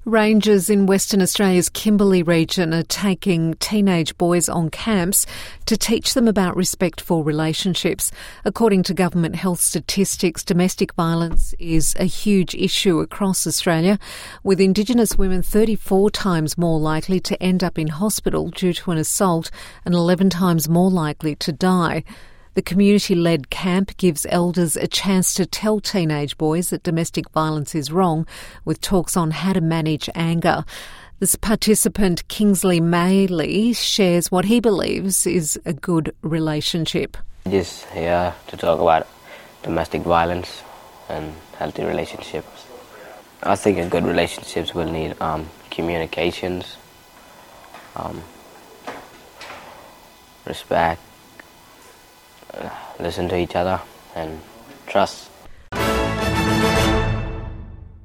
Rangers in Western Australia's Kimberley region are taking teenage boys on camps to teach them about respectful relationships. According to government health statistics, domestic violence is a huge issue across Australia, with Indigenous women 34 times more likely to end up in hospital due to an assault and 11 times more likely to die. The community-led camp gives elders a chance to tell teenage boys that domestic violence is wrong, with talks on how to manage anger. This participant, Kingsley Maley, shares what he believes is a good relationship. Just here to talk about domestic violence and healthy relationships. I think a good relationships will need communications, respect, listen to each other, and trust.